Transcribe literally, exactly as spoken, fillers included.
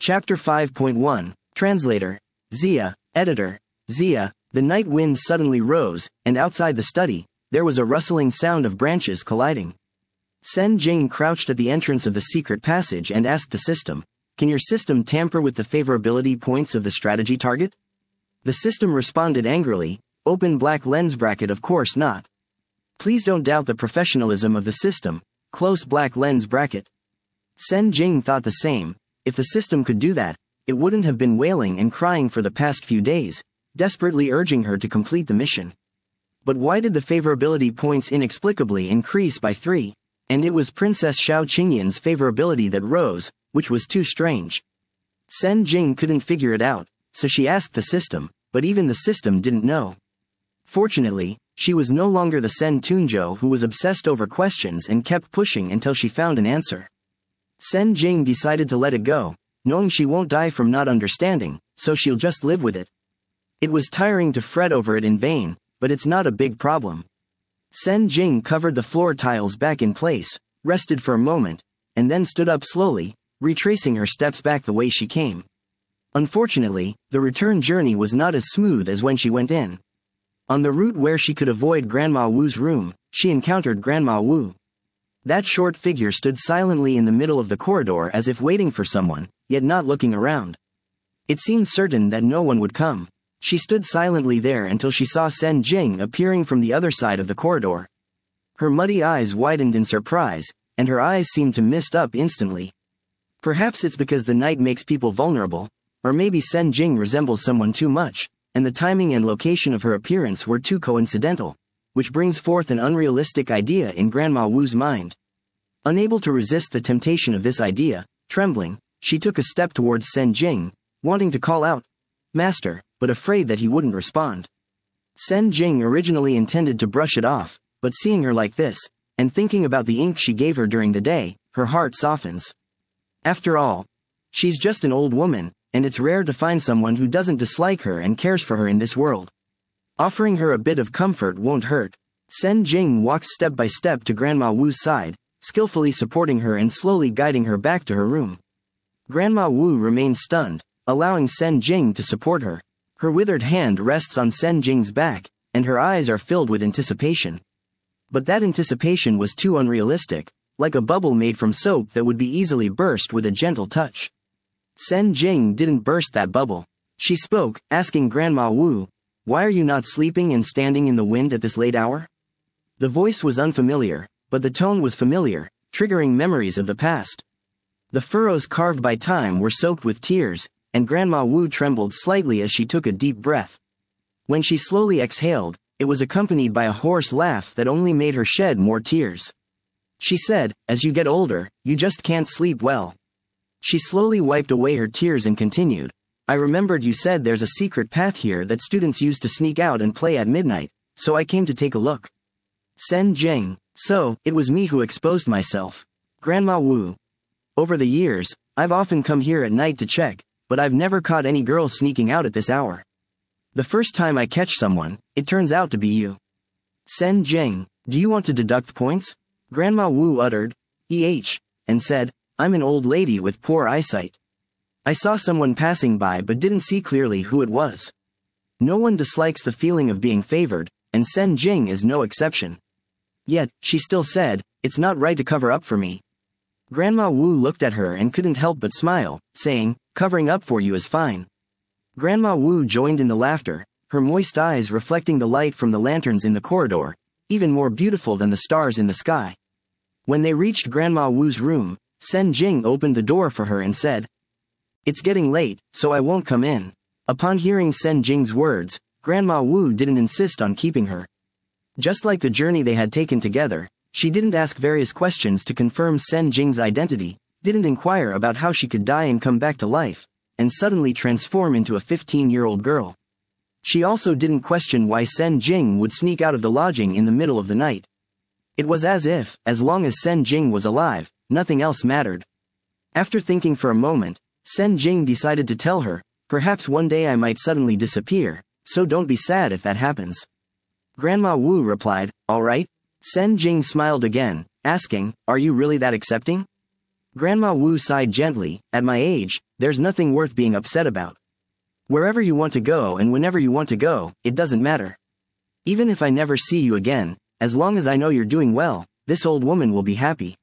Chapter five point one, Translator, Zia, Editor, Zia. The night wind suddenly rose, and outside the study, there was a rustling sound of branches colliding. Sen Jing crouched at the entrance of the secret passage and asked the system, "Can your system tamper with the favorability points of the strategy target?" The system responded angrily, "Open black lens bracket, of course not. Please don't doubt the professionalism of the system, close black lens bracket." Sen Jing thought the same. If the system could do that, it wouldn't have been wailing and crying for the past few days, desperately urging her to complete the mission. But why did the favorability points inexplicably increase by three? And it was Princess Xiao Qingyan's favorability that rose, which was too strange. Sen Jing couldn't figure it out, so she asked the system, but even the system didn't know. Fortunately, she was no longer the Sen Tunzhou who was obsessed over questions and kept pushing until she found an answer. Sen Jing decided to let it go, knowing she won't die from not understanding, so she'll just live with it. It was tiring to fret over it in vain, but it's not a big problem. Sen Jing covered the floor tiles back in place, rested for a moment, and then stood up slowly, retracing her steps back the way she came. Unfortunately, the return journey was not as smooth as when she went in. On the route where she could avoid Grandma Wu's room, she encountered Grandma Wu. That short figure stood silently in the middle of the corridor as if waiting for someone, yet not looking around. It seemed certain that no one would come. She stood silently there until she saw Sen Jing appearing from the other side of the corridor. Her muddy eyes widened in surprise, and her eyes seemed to mist up instantly. Perhaps it's because the night makes people vulnerable, or maybe Sen Jing resembles someone too much, and the timing and location of her appearance were too coincidental, which brings forth an unrealistic idea in Grandma Wu's mind. Unable to resist the temptation of this idea, trembling, she took a step towards Sen Jing, wanting to call out, "Master," but afraid that he wouldn't respond. Sen Jing originally intended to brush it off, but seeing her like this, and thinking about the ink she gave her during the day, her heart softens. After all, she's just an old woman, and it's rare to find someone who doesn't dislike her and cares for her in this world. Offering her a bit of comfort won't hurt. Sen Jing walked step by step to Grandma Wu's side, skillfully supporting her and slowly guiding her back to her room. Grandma Wu remained stunned, allowing Sen Jing to support her. Her withered hand rests on Sen Jing's back, and her eyes are filled with anticipation. But that anticipation was too unrealistic, like a bubble made from soap that would be easily burst with a gentle touch. Sen Jing didn't burst that bubble. She spoke, asking Grandma Wu, "Why are you not sleeping and standing in the wind at this late hour?" The voice was unfamiliar, but the tone was familiar, triggering memories of the past. The furrows carved by time were soaked with tears, and Grandma Wu trembled slightly as she took a deep breath. When she slowly exhaled, it was accompanied by a hoarse laugh that only made her shed more tears. She said, "As you get older, you just can't sleep well." She slowly wiped away her tears and continued, "I remembered you said there's a secret path here that students use to sneak out and play at midnight, so I came to take a look." Sen Jing, "So, it was me who exposed myself." Grandma Wu, "Over the years, I've often come here at night to check, but I've never caught any girl sneaking out at this hour. The first time I catch someone, it turns out to be you." Sen Jing, "Do you want to deduct points?" Grandma Wu uttered, "Eh," and said, "I'm an old lady with poor eyesight. I saw someone passing by but didn't see clearly who it was." No one dislikes the feeling of being favored, and Sen Jing is no exception. Yet, she still said, "It's not right to cover up for me." Grandma Wu looked at her and couldn't help but smile, saying, "Covering up for you is fine." Grandma Wu joined in the laughter, her moist eyes reflecting the light from the lanterns in the corridor, even more beautiful than the stars in the sky. When they reached Grandma Wu's room, Sen Jing opened the door for her and said, "It's getting late, so I won't come in." Upon hearing Sen Jing's words, Grandma Wu didn't insist on keeping her. Just like the journey they had taken together, she didn't ask various questions to confirm Sen Jing's identity, didn't inquire about how she could die and come back to life, and suddenly transform into a fifteen-year-old girl. She also didn't question why Sen Jing would sneak out of the lodging in the middle of the night. It was as if, as long as Sen Jing was alive, nothing else mattered. After thinking for a moment, Sen Jing decided to tell her, "Perhaps one day I might suddenly disappear, so don't be sad if that happens." Grandma Wu replied, "All right." Sen Jing smiled again, asking, "Are you really that accepting?" Grandma Wu sighed gently. At my age, there's nothing worth being upset about. Wherever you want to go and whenever you want to go, it doesn't matter. Even if I never see you again, as long as I know you're doing well, this old woman will be happy.